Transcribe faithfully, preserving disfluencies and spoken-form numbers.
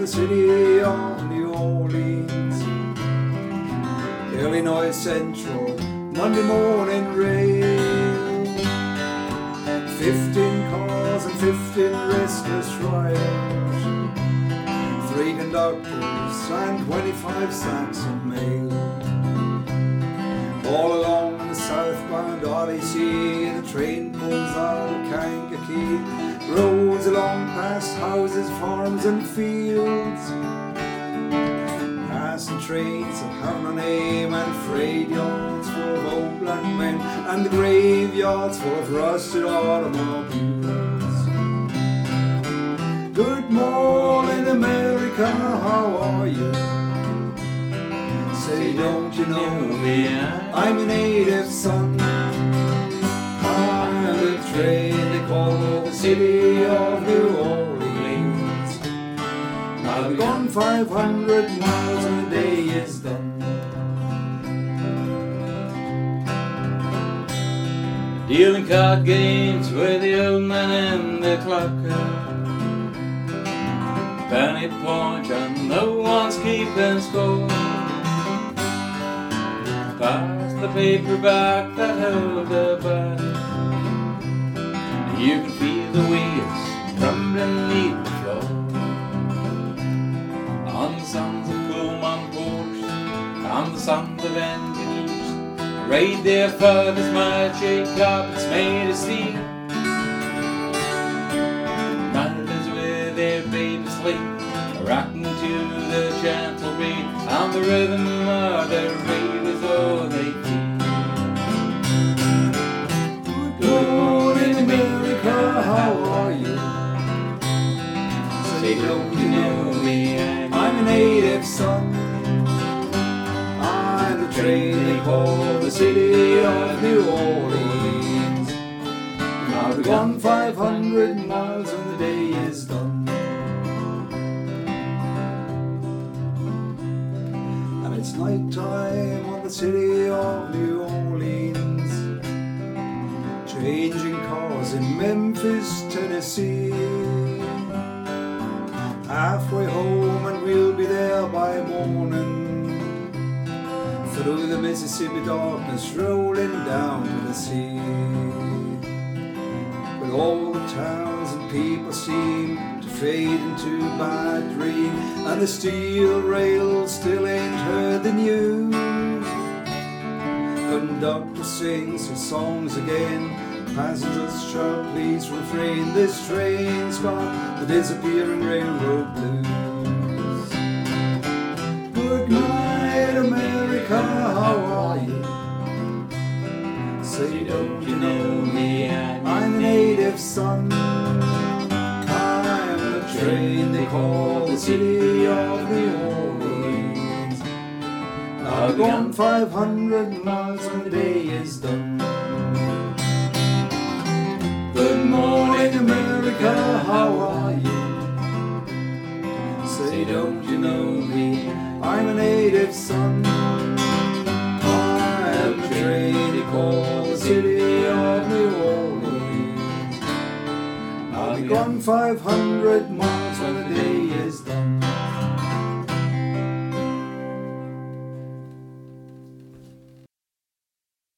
the city of New Orleans. Illinois Central, Monday morning rail. Fifteen cars and fifteen restless riders, three conductors and twenty-five sacks of mail. All along the southbound Odyssey, the train pulls out of Kankakee, rolls along past houses, farms and fields, passing trains that have no name and freight yards full of old black men and the graveyards full of rusted automobiles. Good morning, America, how are you? Say, don't you know me? I'm a native son. I'm the train they call the city of New Orleans. I've gone five hundred miles and the day is done. Dealing card games with the old man and the clocker. Penny point and no one's keeping score. Pass the paperback that held the bag. You can feel the wheels crumbling beneath the floor. On the sons of Pullman Porsche and the sons of engineers raid their fathers' magic carpets made of steel. Mothers with their babies sleep, rocking to the gentle beat and the rhythm of the ravers all they feel. Good morning, America, how are you? Say, don't you know me? I'm a native son. I'm the train they call the city of New Orleans. I've gone five hundred miles and the day is done. And it's night time on the city of New Orleans, changing cars in Memphis, Tennessee. Halfway home and we'll be there by morning, through the Mississippi darkness rolling down to the sea. But all the towns and people seem to fade into bad dream, and the steel rails still ain't heard the news. Conductor sings his songs again, passengers shout please refrain. This train's got the disappearing railroad blues. Good night, America, how are you? Say, don't you know me? I'm a native son. I'm the train they call the city of New Orleans. I've gone five hundred miles and the day is done. Good morning, America, how are you? Say, don't you know me? I'm a native son. I'm the train they call the city of New Orleans. I'll be gone five hundred miles.